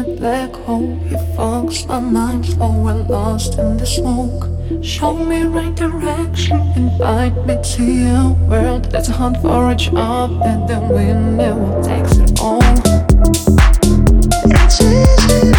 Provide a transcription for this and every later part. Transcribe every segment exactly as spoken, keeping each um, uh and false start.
black hole. He fogs my mind, so we're lost in the smoke. Show me right direction, invite me to your world. Let's hunt for a job, and then we never takes it all. It's easy.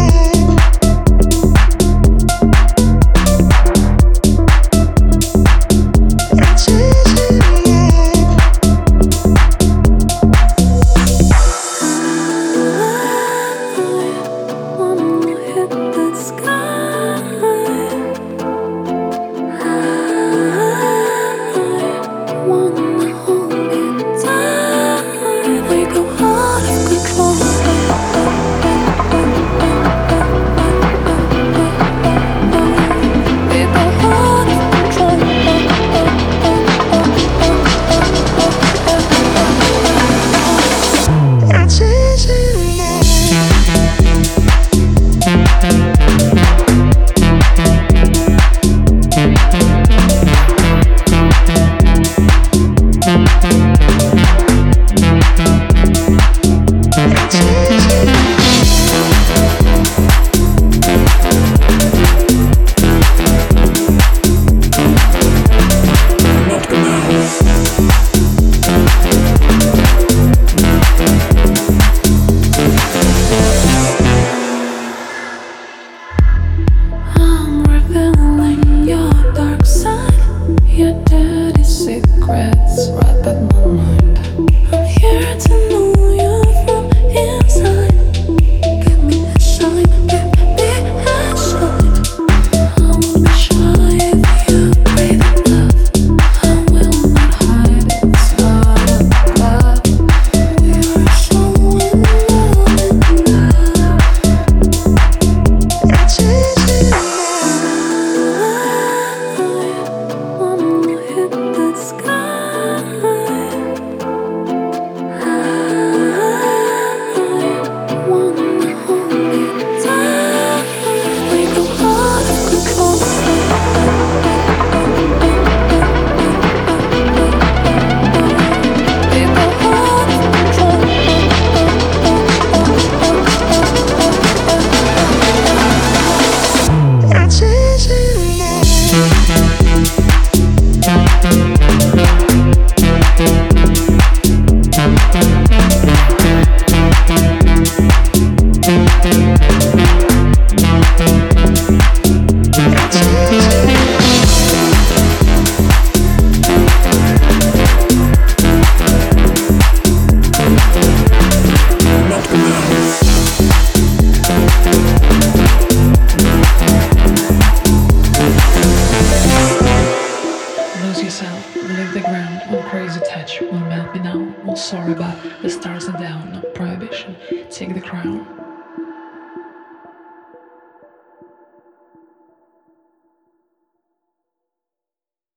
Leave the ground, one crazy touch will melt me now. Well, sorry, but the stars are down, no prohibition. Take the crown.